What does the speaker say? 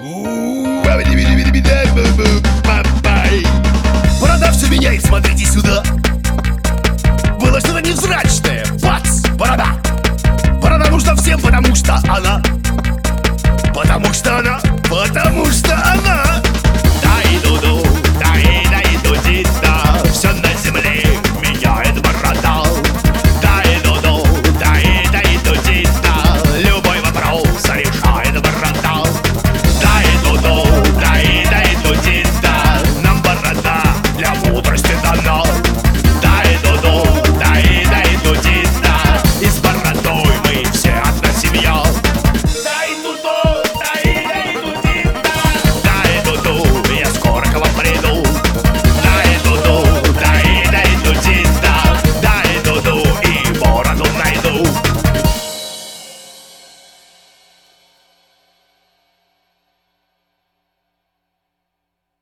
Борода все меняет, смотрите сюда. Было что-то невзрачное. Бац! Борода! Борода нужна всем, потому что она